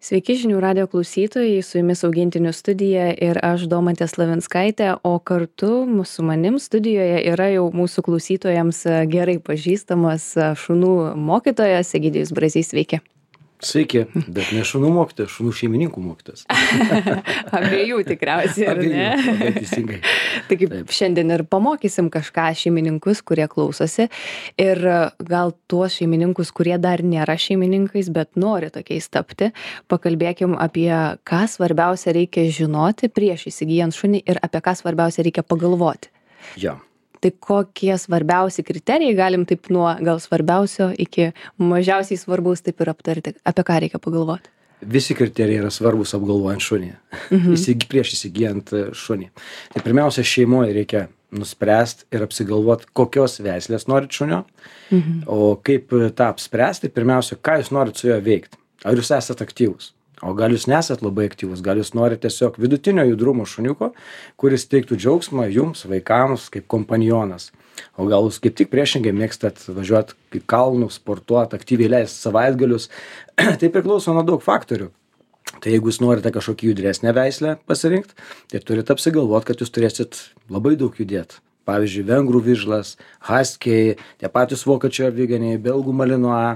Sveiki žinių radijo klausytojai, su jumis augintinių studija ir aš Domantė Slavinskaitė, o kartu su manim studijoje yra jau mūsų klausytojams gerai pažįstamas šunų mokytojas Egidijus Brazys. Sveiki. Sveiki, bet ne šunų mokytojas, šunų šeimininkų mokytojas. Abiejų tikriausiai, ar ne? Abiejų, teisingai. Taigi šiandien ir pamokysim kažką šeimininkus, kurie klausosi, ir gal tuos šeimininkus, kurie dar nėra šeimininkais, bet nori tokiais tapti. Pakalbėkim apie ką svarbiausia reikia žinoti prieš įsigijant šunį ir apie ką svarbiausia reikia pagalvoti. Jo. Tai kokie svarbiausi kriterijai, galim taip nuo gal svarbiausio iki mažiausiai svarbaus taip ir aptarti, apie ką reikia pagalvoti? Visi kriterijai yra svarbus apgalvojant šunį, prieš įsigijant šunį. Tai pirmiausia, šeimoje reikia nuspręsti ir apsigalvoti, kokios veislės norit šunio, o kaip tą apspręsti, pirmiausia, ką jūs norit su juo veikti. Ar jūs esate aktyvus? O gal jūs nesat labai aktyvus, gal jūs norite tiesiog vidutinio judrumo šuniuko, kuris teiktų džiaugsmą jums, vaikams, kaip kompanionas. O gal jūs kaip tik priešingai mėgstat važiuoti kaip kalnų, sportuoti, aktyviai leisti savaitgalius. Tai priklauso nuo daug faktorių. Tai jeigu jūs norite kažkokį judresnę veislę pasirinkti, tai turite apsigalvoti, kad jūs turėsit labai daug judėti. Pavyzdžiui, vengrų vižlas, haskiai, tie patys vokiečių aviganiai, belgų malinoa.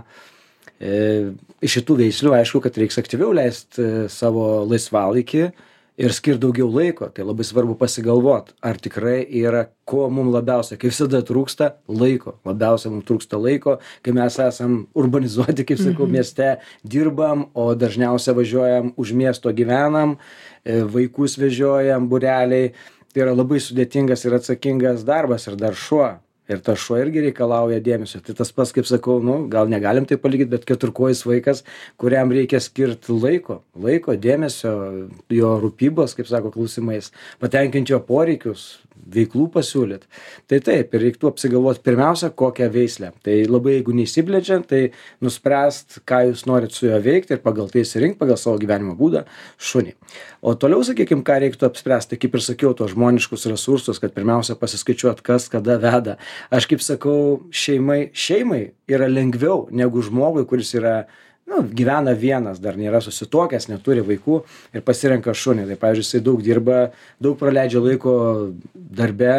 Iš šitų veislių aišku, kad reiks aktyviau leisti savo laisvalaikį ir skirti daugiau laiko. Tai labai svarbu pasigalvoti, ar tikrai yra, ko mums labiausiai, kaip visada trūksta laiko. Labiausiai mums trūksta laiko, kai mes esam urbanizuoti, kaip sakau, mieste dirbam, o dažniausiai važiuojam už miesto gyvenam, vaikus vežiojam, būreliai. Tai yra labai sudėtingas ir atsakingas darbas ir dar šuo. Ir tas šuo irgi reikalauja dėmesio. Tai tas pats, kaip sakau, gal negalim tai palyginti, bet keturkojis vaikas, kuriam reikia skirti laiko, dėmesio, jo rūpybos, kaip sako, klausimais, patenkinti jo poreikius, veiklų pasiūlyti. Tai taip, ir reiktų apsigalvoti pirmiausia, kokią veislę. Tai labai, jeigu neįsibleidžiant, tai nuspręst, ką jūs norit su juo veikti ir pagal tai išsirinkti, pagal savo gyvenimo būdą šunį. O toliau, sakykime, ką reiktų apspręsti, kaip ir sakiau, tos žmoniškus resursus, kad pirmiausia pasiskaičiuot, kas kada veda. Aš kaip sakau, šeimai yra lengviau negu žmogui, kuris yra, gyvena vienas, dar nėra susituokęs, neturi vaikų ir pasirenka šunį. Tai, pavyzdžiui, jisai daug dirba, daug praleidžia laiko darbe,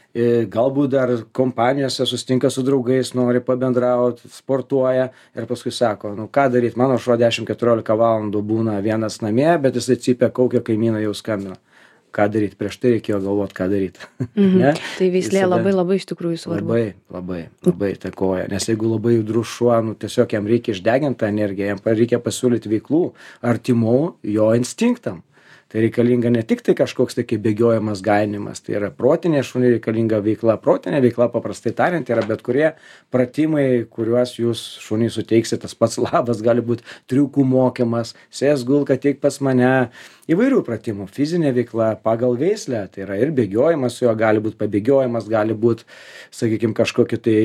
galbūt dar kompanijose susitinka su draugais, nori pabendrauti, sportuoja ir paskui sako, ką daryti, mano šuo 10-14 valandų būna vienas namie, bet jisai cypia, kaukia, kaimyną jau skambina. Ką daryti, prieš tai reikėjo galvoti, ką daryti. Tai veislė labai iš tikrųjų svarbu. Labai įtakoja, nes jeigu labai judrus šuo, tiesiog jam reikia išdeginti tą energiją, jam reikia pasiūlyti veiklų artimų jo instinktam. Tai reikalinga ne tik tai kažkoks tai kaip bėgiojimas, gainimas, tai yra protinė šunį reikalinga veikla. Protinė veikla, paprastai tariant, yra bet kurie pratimai, kuriuos jūs šunį suteiksite. Tas pats labas gali būti triukų mokymas, sės gulka, ateik pas mane, įvairių pratimų. Fizinė veikla pagal veislę, tai yra ir bėgiojimas su juo, gali būti pabėgiojimas, gali būti, sakykime, kažkokie tai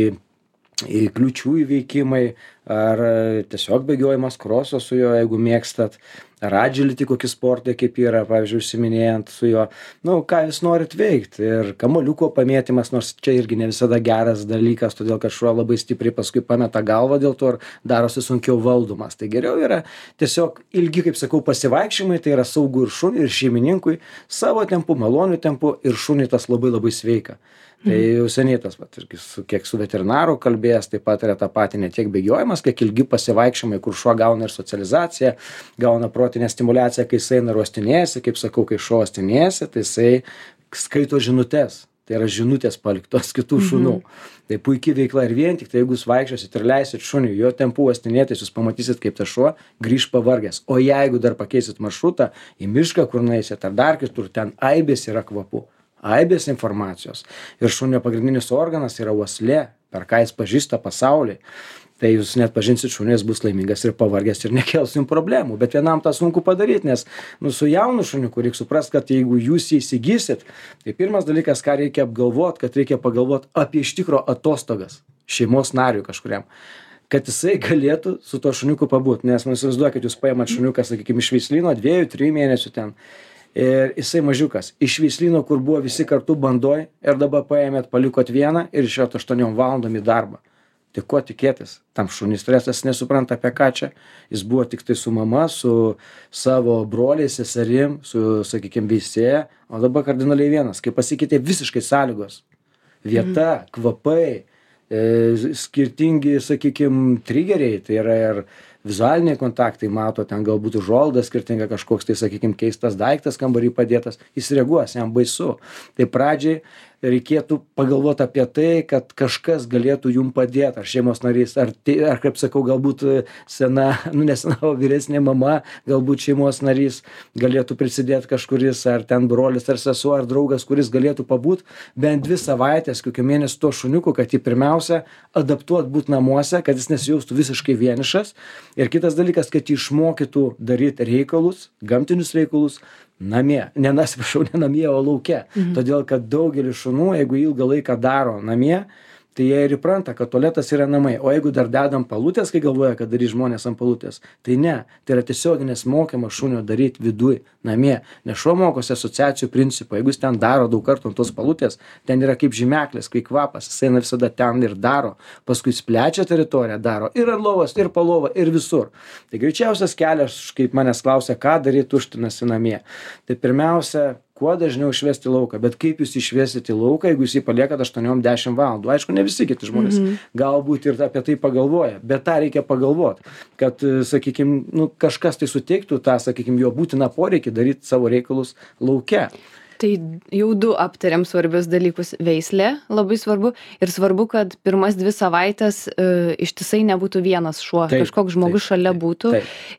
kliūčių įveikimai, ar tiesiog bėgiojimas kroso su juo, jeigu mėgstat, ar agility kokį sportą, kaip yra, pavyzdžiui, užsiminėjant su juo, ką jūs norit veikti, ir kamuoliuko pamėtymas, nors čia irgi ne visada geras dalykas, todėl kad šuo labai stipriai paskui pameta galvą, dėl to ir darosi sunkiau valdomas. Tai geriau yra tiesiog ilgi, kaip sakau, pasivaikščiojimai, tai yra saugu ir šuniui, ir šeimininkui, savo tempu, maloniu tempu, ir šuniui tas labai sveika. Tai jau seniai tas, kiek su veterinaru kalbėjęs, taip pat yra tą patį ne tiek bėgiojimas, kiek ilgi pasivaikščiojimai, kur šuo gauna ir socializaciją, gauna protinę stimulaciją, kai jisai uostinėjasi, kaip sakau, kai šuo uostinėjasi, tai jisai skaito žinutes. Tai yra žinutės paliktos kitų šunų. Tai puikiai veikla ir vien tik tai, jeigu jūs vaikščiosit ir leisit šuniui jo tempu uostinėtis, jūs pamatysit, kaip tas šuo grįž pavargęs. O jeigu dar pakeisit maršrutą į mišką, kur nueisit, ar dar kitur, ten aibės yra kvapų. Aibės informacijos. Ir šunio pagrindinis organas yra uoslė, per ką jis pažįsta pasaulį. Tai jūs net pažinsit šunį, jis bus laimingas ir pavargęs ir nekels jums problemų. Bet vienam tą sunku padaryti, nes su jaunu šuniuku reikia suprast, kad jeigu jūs jį įsigysit, tai pirmas dalykas, ką reikia apgalvoti, kad reikia pagalvoti apie iš tikro atostogas šeimos nariui kažkuriam. Kad jisai galėtų su tuo šuniuku pabūti. Nes įsivaizduokit, jūs paimat šuniuką, sakykime, iš veislyno 2-3 mėnesių ten. Ir jisai mažiukas. Iš veislyno, kur buvo visi kartu bandoj, ir dabar paėmėt, palikot vieną ir išėjot 8 valandom į darbą. Tai ko tikėtis? Tam šuniui stresas nesupranta apie ką čia. Jis buvo tik tai su mama, su savo broliais, seserim, su, sakykime, veisėja, o dabar kardinaliai vienas. Kai pasikeitė visiškai sąlygos, vieta, kvapai, skirtingi, sakykime, trigeriai, tai yra ir vizualiniai kontaktai, mato ten galbūt užuolaidą skirtinga, kažkoks tai, sakykime, keistas daiktas kambarį padėtas, jis reaguos, jam baisu. Tai pradžiai reikėtų pagalvoti apie tai, kad kažkas galėtų jum padėti, ar šeimos narys, ar kaip sakau, galbūt sena, nesena, vyresnė mama, galbūt šeimos narys galėtų prisidėti kažkuris, ar ten brolis, ar sesuo, ar draugas, kuris galėtų pabūti bent 2 savaitės, kokio mėnesio to šuniuku, kad jį pirmiausia adaptuot būt namuose, kad jis nesijaustų visiškai vienišas. Ir kitas dalykas, kad jį išmokytų daryti reikalus, gamtinius reikalus, namie, ne namie, o lauke. Todėl, kad daugelis šunų, jeigu ilgą laiką daro namie, tai jie ir įpranta, kad tualetas yra namai. O jeigu dar dedam palutės, kai galvoja, kad darys žmonės ant palutės, tai ne. Tai yra tiesioginis mokymas šunio daryti viduj, namie. Nes šuo mokosi asociacijų principą. Jeigu jis ten daro daug kartų ant tos palutės, ten yra kaip žymeklis, kaip kvapas, jis eina visada ten ir daro. Paskui jis plečia teritoriją, daro ir ant lovos, ir po lovą, ir visur. Tai greičiausias kelias, kaip manęs klausia, ką daryti tuštinasi namie. Tai pirmiausia, kuo dažniau išvesti į lauką, bet kaip jūs išvesit į lauką, jeigu jūs jį paliekat 8-10 valandų. Aišku, ne visi kiti žmonės galbūt ir apie tai pagalvoja, bet tą reikia pagalvoti, kad, sakykime, kažkas tai suteiktų tą, sakykime, jo būtiną poreikį daryti savo reikalus lauke. Tai jau 2 aptariam svarbius dalykus. Veislė labai svarbu ir svarbu, kad pirmas 2 savaitės ištisai nebūtų vienas šuo, kažkoks žmogus šalia būtų.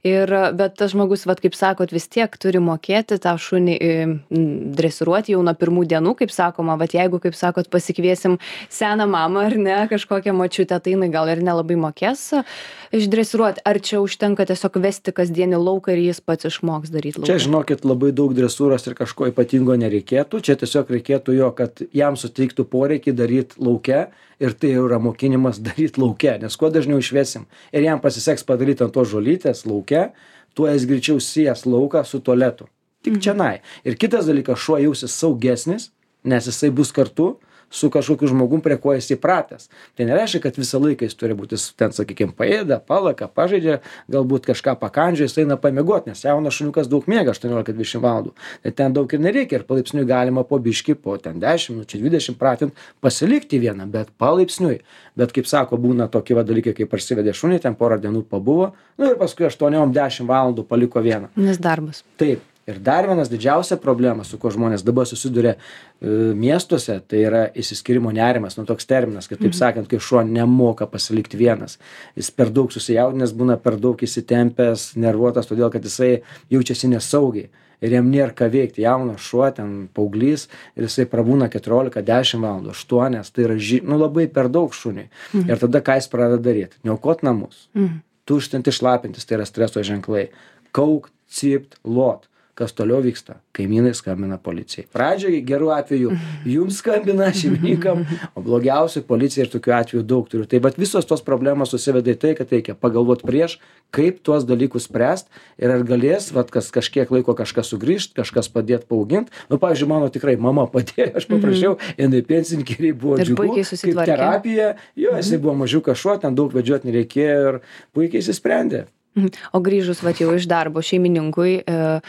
Bet tas žmogus, kaip sakot, vis tiek turi mokėti tą šunį dresiruoti jau nuo pirmų dienų, kaip sakoma, jeigu, kaip sakot, pasikviesim seną mamą ar ne, kažkokią močiutę, tai jinai gal ir nelabai mokės išdresiruoti. Ar čia užtenka tiesiog vesti kasdienį lauką ir jis pats išmoks daryti lauką? Čia, žinokit, labai daug dresūros ir kažko ypatingo nereikėtų. Čia tiesiog reikėtų jo, kad jam suteiktų poreikį daryti lauke ir tai jau yra mokinimas daryti lauke, nes kuo dažniau išvesim ir jam pasiseks padaryti ant tos žolytės lauke, tuo jis greičiau sies lauką su tualetu. Tik čianai. Ir kitas dalykas, šuo jausis saugesnis, nes jisai bus kartu su kažkokiu žmogum, prie ko jis įpratęs. Tai nereiškia, kad visą laiką jis turi būti ten, sakykime, paėda, palaka, pažaidžia, galbūt kažką pakandžia, jis eina pamiegoti, nes jaunas šuniukas daug miega 18-20 valandų. Tai ten daug ir nereikia ir palaipsniui galima po biškį, po ten 10 minučių, 20 pratint, pasilikti vieną, bet palaipsniui. Bet kaip sako, būna tokie dalykai, kaip parsivedė šunį, ten porą dienų pabuvo, ir paskui 8-10 valandų paliko vieną. Nes darbas. Taip. Ir dar vienas didžiausia problema, su kuo žmonės dabar susiduria miestuose, tai yra išsiskyrimo nerimas. Toks terminas, kad taip sakant, kai šuo nemoka pasilikti vienas. Jis per daug susijaudinęs, būna per daug įsitempęs, nervuotas, todėl kad jisai jaučiasi nesaugiai. Ir jam nėra ką veikti. Jaunas šuo, ten paauglys, ir jisai prabūna 14-10 valandų, 8, tai yra labai per daug šuniui. Ir tada ką jis pradeda daryti? Niaukot namus, tuštinti, šlapintis, tai yra streso ženklai. Kaukt, cypt, lot. Kas toliau vyksta? Kaimynai skambina policijai. Pradžiai gerų atveju jums skambina šeimininkam, o blogiausiai policija ir tokių atvejų daug turiu. Tai bet visos tos problemos susiveda į tai, kad reikia pagalvoti prieš, kaip tuos dalykus spręsti ir ar galės, kažkiek laiko kažkas sugrįžti, kažkas padėti paauginti. Pavyzdžiui, mano tikrai mama padėjo, aš paprašiau, jinai pensininkė, buvo džiugu, kaip terapija, jisai buvo mažiukas šuo, ten daug vedžioti nereikėjo ir puikiai įsisprendė. O grįžus jau iš darbo šeimininkui,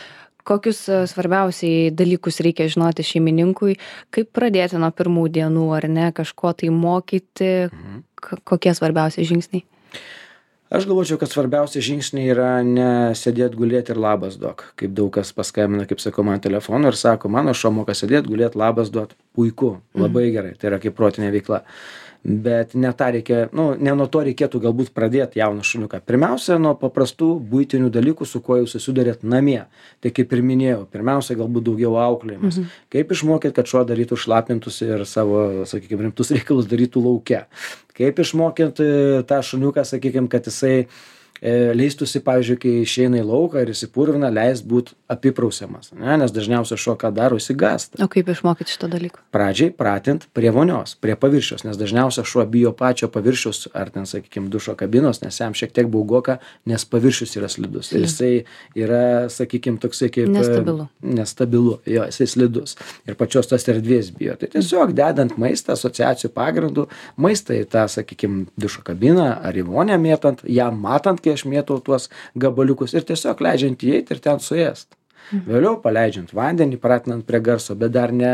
kokius svarbiausiai dalykus reikia žinoti šeimininkui, kaip pradėti nuo pirmų dienų, ar ne, kažko tai mokyti, kokie svarbiausi žingsniai? Aš galvočiau, kad svarbiausia žingsniai yra ne sėdėti, gulėti ir labas duok. Kaip daug kas paskambina, kaip sakau, man telefonu ir sako, mano šuo moka sėdėti, gulėti, labas duot. Puiku, labai gerai, tai yra kaip protinė veikla. Bet ne nuo to reikėtų galbūt pradėti jauną šuniuką. Pirmiausia, nuo paprastų buitinių dalykų, su kuo jūs susidurėt namie. Tai kaip ir minėjau, pirmiausia, galbūt daugiau auklėjimas. Kaip išmokyti, kad šuo darytų šlapintus ir savo, sakykime, rimtus reikalus darytų lauke. Kaip išmokyti tą šuniuką, sakykime, kad jisai leistųsi, pavyzdžiui, kai išeina į lauką ir įsipurvina, leist būt apiprausiamas, ne, nes dažniausiai šuo ką daro, išsigąsta. O kaip išmokyti šito dalyko? Pradžiai pratint prie vonios, prie paviršiaus, nes dažniausiai šuo bijo pačio paviršiaus ar ten, sakykime, dušo kabinos, nes jam šiek tiek baugoka, nes paviršius yra slidus. Ir jisai yra, sakykime, toksai kaip... Nestabilu, jo, jisai slidus. Ir pačios tas erdvės bijo. Tai tiesiog dedant maistą asociacijų pagrindų, maistą į tą, sakykime, dušo kabiną ar į vonę mėtant, jam matant, kai aš mėtau tuos gabaliukus ir tiesiog leidžiant įeiti ir ten suėst. Vėliau paleidžiant vandenį, pratinant prie garso, bet dar ne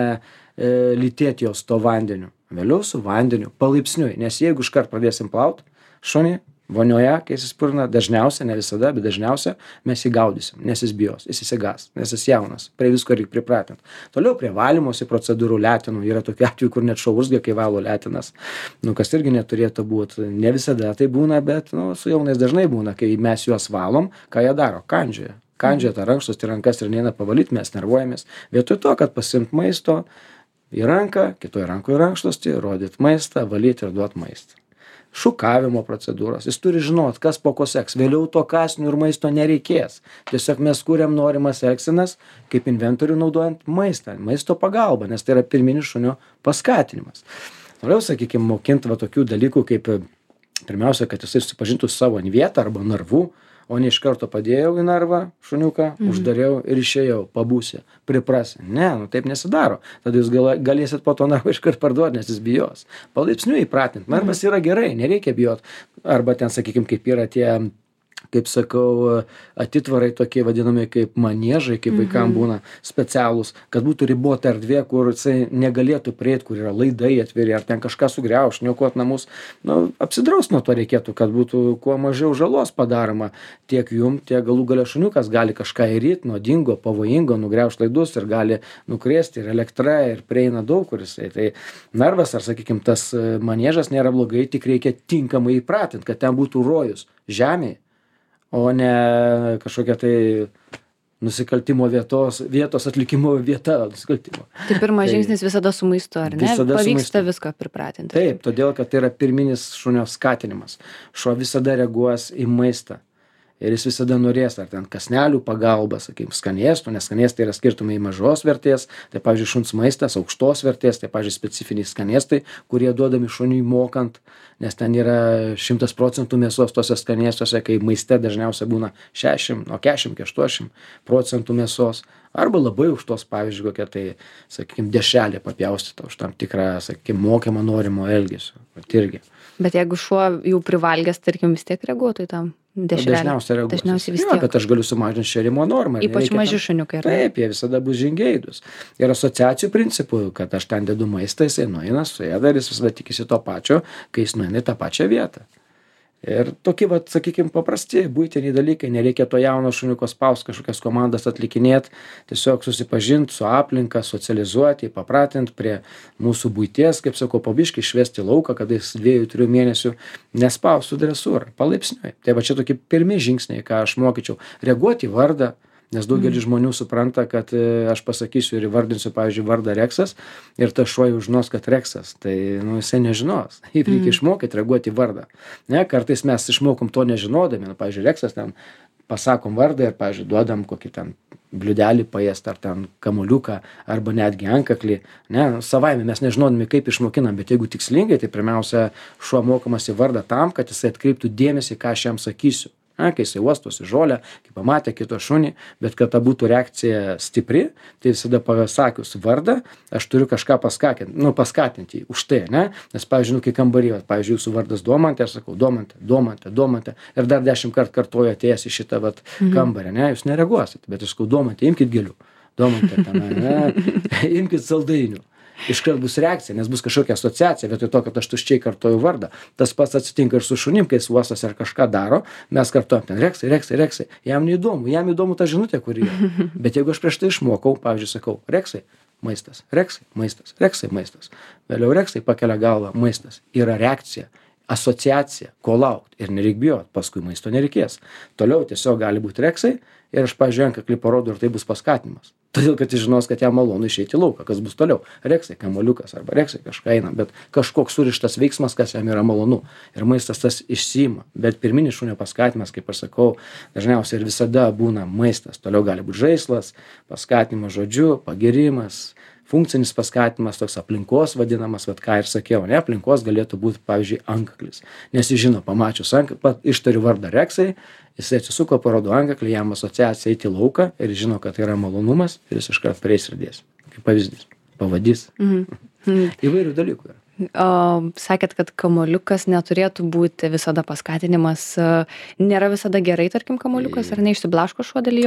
lytėti jos to vandeniu. Vėliau su vandeniu, palaipsniui, nes jeigu iškart pradėsim plaut šunį vonioje, kai jis spurna, dažniausia, ne visada, bet dažniausia mes jį gaudysim, nes jis bijos, jis įsigas, nes jis jaunas, prie visko reikia pripratint. Toliau prie valymosi procedūrų letenų, yra tokių atvejų, kur net šuo urzgia, kai valo letinas, kas irgi neturėtų būti, ne visada tai būna, bet su jaunais dažnai būna, kai mes juos valom, ką jie daro, kandžioja tą rankšluostį, rankas ir neina pavalyt, mes nervuojamės, vietoj to, kad pasiimt maisto į ranką, kitoj rankoje rankšluostį, rodyt maistą, valyt ir duot maistą. Šukavimo procedūros. Jis turi žinot, kas po ko seks. Vėliau to kąsnių ir maisto nereikės. Tiesiog mes kuriam norimas elgsenas, kaip inventorių naudojant maistą, maisto pagalbą, nes tai yra pirminis šunio paskatinimas. Toliau, sakykime, mokint tokių dalykų, kaip pirmiausia, kad jisai susipažintų su savo vietą arba narvu, o ne iš karto padėjau į narvą šuniuką, uždariau ir išėjau, pabūsi, priprasi. Ne, taip nesidaro. Tada jūs galėsit po to narvą iškart parduoti, nes jis bijos. Palaipsniui įpratint. Narvas yra gerai, nereikia bijot. Arba ten, sakykime, kaip yra tie, kaip sakau, atitvarai tokie vadinami kaip maniežai, kaip vaikam būna specialūs, kad būtų ribota erdvė, kur jisai negalėtų prieiti, kur yra laidai atviri, ar ten kažką sugriauš, niokot namus. Apsidraust nuo to reikėtų, kad būtų kuo mažiau žalos padaroma. Tiek jum, tiek galų gale šuniukas gali kažką įryt, nuodingo, pavojingo, nugriauš laidus ir gali nukrėsti ir elektra, ir prieina daug kur jisai. Tai narvas, ar sakykime, tas maniežas nėra blogai, tik reikia tinkamai įpratinti, kad ten būtų rojus žemėje, o ne kažkokia tai nusikaltimo vietos atlikimo vieta nusikaltimo. Tai pirmas žingsnis visada su maistu, ar ne? Pavyksta viską pripratinti. Taip, todėl, kad tai yra pirminis šunio skatinimas. Šuo visada reaguos į maistą. Ir jis visada norės, ar ten kasnelių pagalba, sakykime, skanėstų, nes skanėstai yra skirtumai mažos vertės, tai, pavyzdžiui, šuns maistas, aukštos vertės, tai, pavyzdžiui, specifiniai skanėstai, kurie duodami šuniui mokant, nes ten yra 100% mėsos tose skanėstuose, kai maiste dažniausiai būna 60, nuo 40 iki 80% mėsos, arba labai aukštos, pavyzdžiui, kokia tai, sakykime, dešrelė papjaustyta už tam tikrą, sakykime, mokymą norimo elgesio. Bet jeigu šuo jau privalgęs, tarkim, vis tiek reaguotų į tam dešrelę? Dažniausiai reaguos. Dažniausiai vis tiek. Bet aš galiu sumažinti šėrimo normą. Ypač maži šuniukai. Taip, jie visada bus žingeidūs. Ir asociacijų principų, kad aš ten dedu maistą, jisai nueina, suėda ir jis visada tikisi to pačio, kai jis nueina į tą pačią vietą. Ir tokie, sakykime, paprasti buitiniai dalykai, nereikia to jauno šuniuko spaust, kažkokias komandas atlikinėti, tiesiog susipažinti su aplinka, socializuoti, papratinti prie mūsų buities, kaip sakau, pabiškai išvesti lauką, kada jis 2-3 mėnesių nespaustų dresūrą, palaipsniui. Tai va čia tokie pirmi žingsniai, ką aš mokyčiau, reaguoti į vardą, nes daugelis žmonių supranta, kad aš pasakysiu ir įvardinsiu, pavyzdžiui, vardą Reksas ir tas šuo jau žinos, kad Reksas, tai jisai nežinos. Jį reikia išmokyti reaguoti į vardą. Ne, kartais mes išmokom to nežinodami, pavyzdžiui, Reksas ten pasakom vardą ir, pavyzdžiui, duodam kokį ten bliudelį paėst ar ten kamuliuką arba netgi antkaklį. Ne, savaime mes nežinodami, kaip išmokinam, bet jeigu tikslingai, tai pirmiausia šuo mokomas į vardą tam, kad jisai atkreiptų dėmesį, ką aš jam sakysiu. Kai jisai uostosi žolę, kai pamatė kito šunį, bet kad ta būtų reakcija stipri, tai visada pasakius vardą, aš turiu kažką paskatinti jį už tai, ne? Nes, pavyzdžiui, kai kambarį, pavyzdžiui, jūsų vardas Domantė, aš sakau Domantė, ir dar 10 kartų kartuoju atėjęs į šitą kambarį, ne? Jūs nereaguosit, bet aš sakau Domantė, imkit gėlių, Domantė, imkit saldainių. Iškart bus reakcija, nes bus kažkokia asociacija, vietoj to, kad aš tuščiai kartoju vardą. Tas pats atsitinka ir su šunim, kai jis uostas ar kažką daro, mes kartojam ten Reksai. Jam įdomu ta žinutė, kuri yra. Bet jeigu aš prieš tai išmokau, pavyzdžiui, sakau, Reksai, maistas. Vėliau Reksai pakelia galvą, maistas. Yra reakcija, asociacija, ko laukti ir nereik bijot, paskui maisto nereikės. Toliau tiesiog gali būti Reksai ir aš, pavyzdžiui, antkaklį parodau ir tai bus paskatinimas. Todėl, kad jis žinos, kad jam malonu išeiti į lauką, kas bus toliau. Reksai kamuoliukas arba reksai kažką eina, bet kažkoks surištas veiksmas, kas jam yra malonu. Ir maistas tas išsiima. Bet pirminis šunio paskatinimas, kaip aš sakau, dažniausiai ir visada būna maistas. Toliau gali būti žaislas, paskatinimas žodžiu, pagirimas, funkcinis paskatinimas, toks aplinkos vadinamas, vat ką ir sakiau, ne, aplinkos galėtų būti, pavyzdžiui, antkaklis. Nes jis žino, pamačius antkaklį, ištariu vardą reksai, jisai atsisuko, parodo antkaklį, jam asociacija eiti į lauką ir žino, kad tai yra malonumas ir jis iškart prieis ir dės. Kaip pavyzdys, pavadys. Įvairių dalykų yra. Sakėt, kad kamuoliukas neturėtų būti visada paskatinimas. Nėra visada gerai, tarkim, kamuoliukas, ar neišsiblaško šuo dėl jo?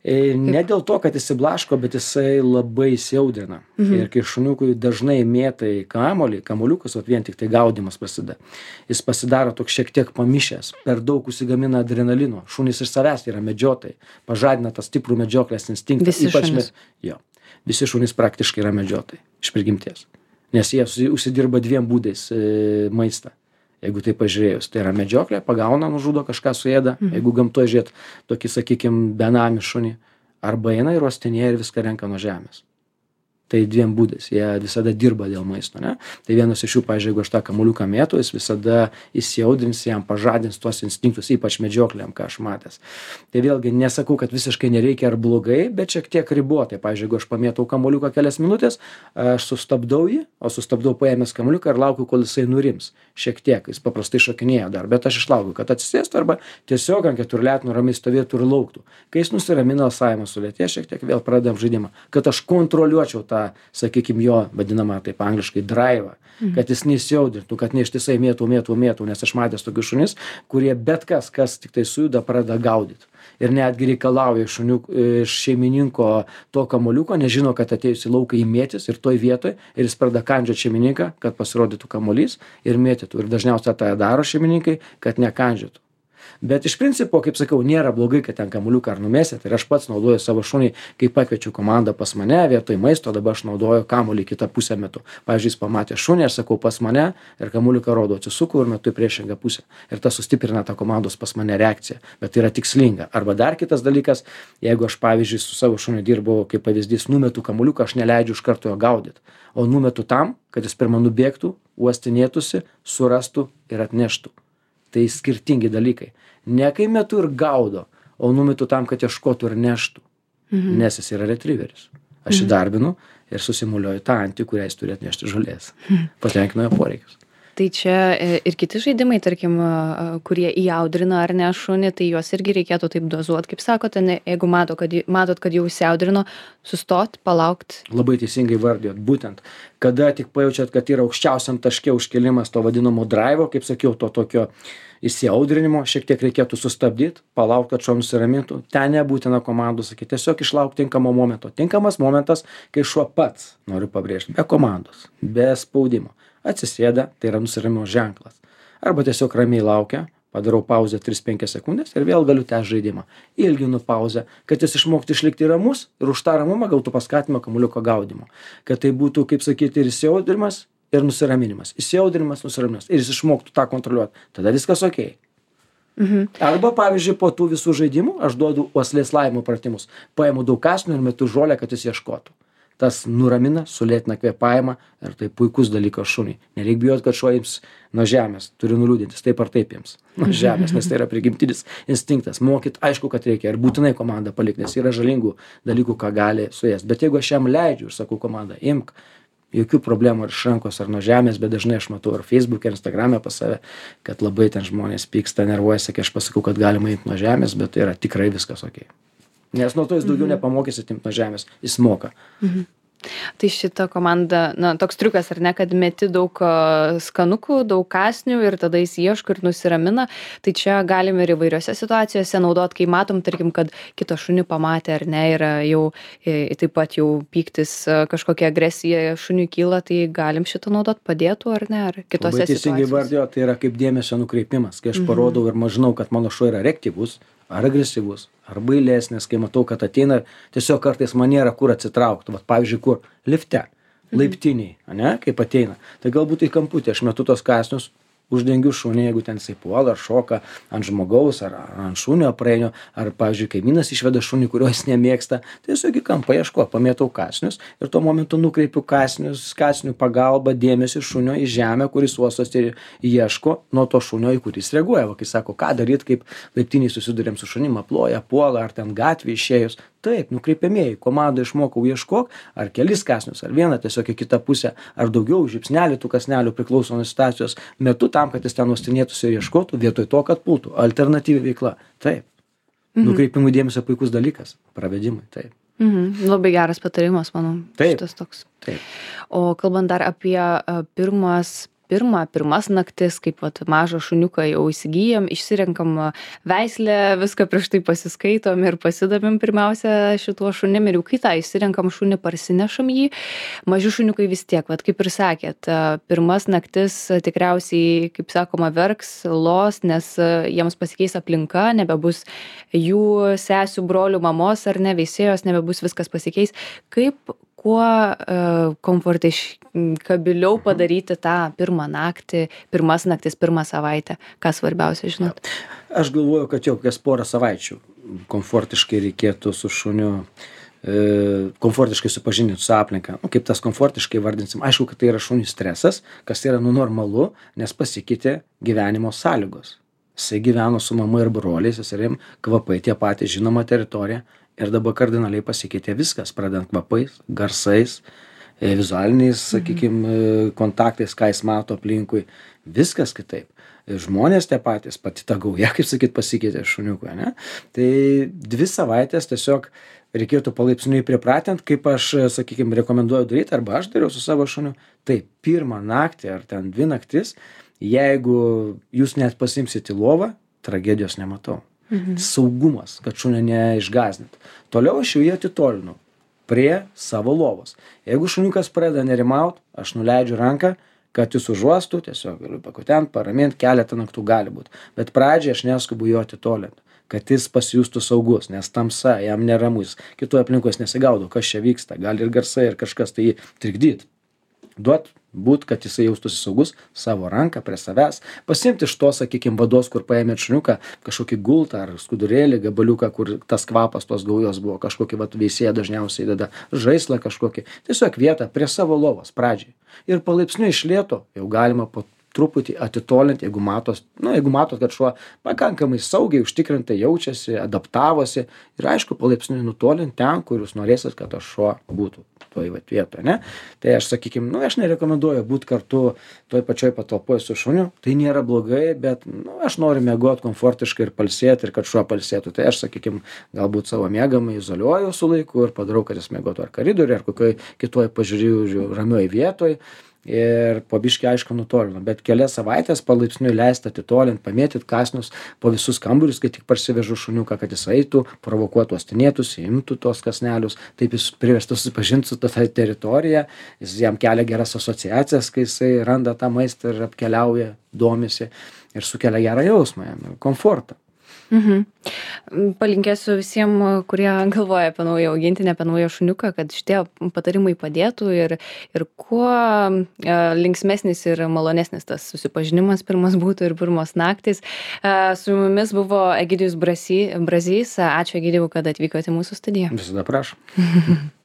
Ne dėl to, kad įsiblaško, bet jisai labai įsiaudrina. Ir kai šuniukui dažnai mėtai kamuoliukas, o vien tik tai gaudimas prasideda. Jis pasidaro toks šiek tiek pamišęs, per daug užsigamina adrenalino. Šunys iš savęs yra medžiotojai, pažadina tą stiprų medžioklės instinktą. Visi šunys? Jo. Visi šunys praktiškai yra medžiotojai iš prigimties. Nes jie užsidirba dviem būdais maistą. Jeigu tai pažiūrėjus, tai yra medžioklė, pagauna, nužudo, kažką suėda. Jeigu gamtoje žiūrėt tokį, sakykime, benamį šunį, arba eina ir uostinėja ir viską renka nuo žemės. Tai dviem būdais, jie visada dirba dėl maisto, ne? Tai vienas iš jų, pavyzdžiui, jeigu aš tą kamuoliuką mėtų, jis visada įsiaudrins, jam pažadins tuos instinktus, ypač medžioklėm, ką aš matęs. Tai vėlgi nesakau, kad visiškai nereikia ar blogai, bet šiek tiek ribotai. Pavyzdžiui, jeigu aš pamėtau kamuoliuką kelias minutės, aš sustabdau jį, o sustabdau paėmęs kamuoliuką ir laukiu, kol jisai nurims. Šiek tiek, jis paprastai šokinėja dar, bet aš išlaukiu, kad atsisėstų arba tiesiog ant keturletenų ramiai stovėtų ir lauktų. Kai jis nusiramina, alsavimas sulėtėja, šiek tiek vėl pradedam žaidimą, kad aš kontroliuočiau tą, sakykime, jo vadinamą taip angliškai drive, kad jis neįsiaudrintų, kad neištisai mėtų, nes aš matęs tokius šunis, kurie bet kas tik tai sujuda, pradeda gaudyti. Ir netgi reikalauja iš šeimininko to kamuoliuko, nežino, kad atėjus į lauką įmėtis ir toj vietoj, ir jis pradeda kandžioti šeimininką, kad pasirodytų kamuolys ir mėtytų. Ir dažniausiai tą daro šeimininkai, kad nekandžiotų. Bet iš principo, kaip sakau, nėra blogai, kad ten kamuoliuką ar numėsit. Ir aš pats naudoju savo šunį, kai pakviečiu komandą pas mane, vietoj maisto, dabar aš naudoju kamuolį kitą pusę metu. Pavyzdžiui, jis pamatė šunį, aš sakau pas mane ir kamuoliuką rodo, atsisuku ir metu į priešingą pusę. Ir tas sustiprina tą komandos pas mane reakciją. Bet tai yra tikslinga. Arba dar kitas dalykas, jeigu aš, pavyzdžiui, su savo šuniu dirbu, kaip pavyzdys, numetu kamuoliuką, aš neleidžiu iš karto jo gaudyti. O numetu tam, kad jis pirma nubėgtų, uostinėtųsi, surastų ir atneštų. Tai skirtingi dalykai. Ne kai metu ir gaudo, o numetu tam, kad ieškotų ir neštų. Nes jis yra retrieveris. Aš įdarbinu ir susimuliuoju tą antį, kurią jis turi atnešti žolės. Patenkinu jo poreikius. Tai čia ir kiti žaidimai, tarkim, kurie įaudrina ar ne šunį, tai juos irgi reikėtų taip dozuoti, kaip sakote, jeigu matot, kad jau įsiaudrino, sustot, palaukt. Labai teisingai vardijot, būtent, kada tik pajaučiat, kad yra aukščiausiam taške užkėlimas to vadinamo drive, kaip sakiau, to tokio įsiaudrinimo, šiek tiek reikėtų sustabdyti, palaukti, kad šuo nusiramintų. Ten nebūtina komandų sakyti, tiesiog išlaukti tinkamo momento. Tinkamas momentas, kai šuo pats, noriu pabrėžti, be komandos, be spaudimo. Atsisėda, tai yra nusiramimo ženklas. Arba tiesiog ramiai laukia, padarau pauzę 3-5 sekundės ir vėl galiu tęsti žaidimą. Ilginu pauzę, kad jis išmoktų išlikti ramus ir už tą ramumą gautų paskatinimą kamuoliuko gaudimo. Kad tai būtų, kaip sakyti, ir įsiaudrimas, ir nusiraminimas. Įsiaudrimas, nusiraminimas. Ir jis išmoktų tą kontroliuoti. Tada viskas okei. Arba, pavyzdžiui, po tų visų žaidimų aš duodu uoslės lavimo pratimus. Paimu daug kąsnių ir metu žolę, kad jis ieškotų. Tas nuramina, sulėtina kvėpavimą ir tai puikus dalykas šuniui. Nereik bijot, kad šuo ims nuo žemės, turi nuliūdintis, taip ar taip jiems nuo žemės, nes tai yra prigimtinis instinktas. Mokyt, aišku, kad reikia ir būtinai komandą palikti, nes yra žalingų dalykų, ką gali suėsti. Bet jeigu aš jam leidžiu ir sakau komandą, imk, jokių problemų ar iš rankos ar nuo žemės, bet dažnai aš matau ar Facebook'e, ar Instagram'e pas save, kad labai ten žmonės pyksta, nervuojasi, kai aš pasakau, kad galima imti nuo žemės, bet tai yra tikrai viskas okei. Nes nuo to jis daugiau nepamokysit imti nuo žemės, jis moka. Tai šita komanda, toks triukas ar ne, kad meti daug skanukų, daug kąsnių ir tada jis ieško ir nusiramina. Tai čia galime ir įvairiose situacijose naudot, kai matom, tarkim, kad kito šunį pamatė ar ne, yra jau taip pat jau pyktis, kažkokia agresija šuniui kyla, tai galim šitą naudot, padėtų ar ne, ar kitose situacijose. Labai teisingai vardėjo, tai yra kaip dėmesio nukreipimas, kai aš parodau ir žinau, kad mano šuo yra reaktyvus, ar agresyvus, ar bailesnis, kai matau, kad ateina, tiesiog kartais man nėra kur atsitraukti. Vat, pavyzdžiui, kur? Lifte, laiptiniai, ane, kaip ateina. Tai galbūt į kamputį aš metu tos kąsnius, uždengiu šunį, jeigu ten jisai puola ar šoka ant žmogaus ar ant šunio praeinu, ar, pavyzdžiui, kaimynas išveda šunį, kurio jis nemėgsta, tai tiesiog į kampą ieško, pamėtau kąsnius ir tuo momentu nukreipiu kąsnių pagalba dėmesį šunio į žemę, kuris uostosi ir ieško nuo to šunio, į kurį jis reaguoja. Va, kai sako, ką daryti, kaip laiptiniai susidurėm su šunim, aploja, puola, ar ten gatvė išėjus. Taip, nukreipiamieji, komanda išmokau ieškok, ar kelis kąsnius, ar vieną tiesiog į kitą pusę, ar daugiau žiupsnelį tų kąsnelių priklauso nuo situacijos metu tam, kad jis ten uostinėtųsi ir ieškotų, vietoj to, kad pultų. Alternatyvi veikla. Taip. Nukreipimų dėmesio puikus dalykas. Pravedimai. Taip. Labai geras patarimas, manau. Taip. Šitas toks. Taip. O kalbant dar apie pirmas naktis, kaip vat, mažą šuniuką jau įsigyjam, išsirenkam veislę, viską prieš tai pasiskaitom ir pasidavim pirmiausia šituo šunim ir jau kai tą išsirenkam šunį, parsinešam jį. Maži šuniukai vis tiek, vat, kaip ir sakėt, pirmas naktis tikriausiai, kaip sakoma, verks, los, nes jiems pasikeis aplinka, nebebus jų sesių, brolių, mamos ar ne, veisėjos, nebebus viskas pasikeis. Kaip kuo komfortiškabiliau padaryti tą pirmą naktį, pirmas naktis, pirmą savaitę? Ką svarbiausia žinot? Aš galvoju, kad jau kokias porą savaičių komfortiškai reikėtų su šuniu komfortiškai supažindinti su aplinka. Kaip tas komfortiškai vardinsim? Aišku, kad tai yra šuniui stresas, kas yra normalu, nes pasikeitė gyvenimo sąlygos. Jisai gyveno su mama ir broliais, seserim, kvapai tie patys, žinoma teritorija. Ir dabar kardinaliai pasikeitė viskas, pradedant kvapais, garsais, vizualiniais, sakykime, kontaktais, ką jis mato aplinkui. Viskas kitaip. Žmonės tie patys, pati ta gauja, kaip sakyt, pasikeitė šuniukui, ne? Tai 2 savaitės tiesiog reikėtų palaipsniui pripratint, kaip aš, sakykime, rekomenduoju daryti, arba aš dariau su savo šuniu. Tai pirmą naktį ar ten 2 naktis, jeigu jūs net pasimsit į lovą, tragedijos nematau. Saugumas, kad šunio neišgazdinti. Toliau aš jau jį atitolinu prie savo lovos. Jeigu šuniukas pradeda nerimaut, aš nuleidžiu ranką, kad jis užuostų, tiesiog galiu pakutent, paramint, keletą naktų gali būti. Bet pradžiai aš neskubu jo atitolinti, kad jis pasijustų saugus, nes tamsa, jam neramus, kitoje aplinkos nesigaudo, kas čia vyksta, gali ir garsai, ir kažkas tai jį trikdyt. Duot būt, kad jisai jaustųsi saugus, savo ranką prie savęs, pasimti iš to, sakykime, vados, kur paėmėt šuniuką, kažkokį gultą ar skudurėlį, gabaliuką, kur tas kvapas tos gaujos buvo, kažkokį veisėją dažniausiai deda, žaislą kažkokį, tiesiog vietą prie savo lovos pradžiai. Ir palaipsniui iš lėto jau galima po truputį atitolinti, jeigu matot, kad šuo pakankamai saugiai, užtikrintai jaučiasi, adaptavosi ir aišku, palaipsniui nutolinti ten, kur jūs norėsit, kad tas šuo būtų toj vietoje, ne? Tai aš, sakykime, aš nerekomenduoju būti kartu toj pačioj patalpoje su šuniu, tai nėra blogai, bet aš noriu miegoti komfortiškai ir palsėti, ir kad šuo palsėtų. Tai aš, sakykime, galbūt savo miegamą izoliuoju su laiku ir padarau, kad jis miegotų ar koridoriuje, ar kokioj kitoj pažiūrėjų ramioj vietoj. Ir po biškį aišku nutolinu, bet kelias savaitės palaipsniui leisti atitolint, pamėtyt kąsnius po visus kambarius, kai tik parsivežu šuniuką, kad jis eitų, provokuotų, uostinėtųsi, imtų tos kąsnelius, taip jis priverstas susipažinti su ta teritorija, jis jam kelia geras asociacijas, kai jisai randa tą maistą ir apkeliauja, domisi ir sukelia gerą jausmą, komfortą. Palinkėsiu visiems, kurie galvoja apie naują augintinį, apie naują šuniuką, kad šitie patarimai padėtų ir kuo linksmesnis ir malonesnis tas susipažinimas pirmas būtų ir pirmos naktis. Su mumis buvo Egidijus Brazys. Ačiū, Egidijau, kad atvykote į mūsų studiją. Visada prašom.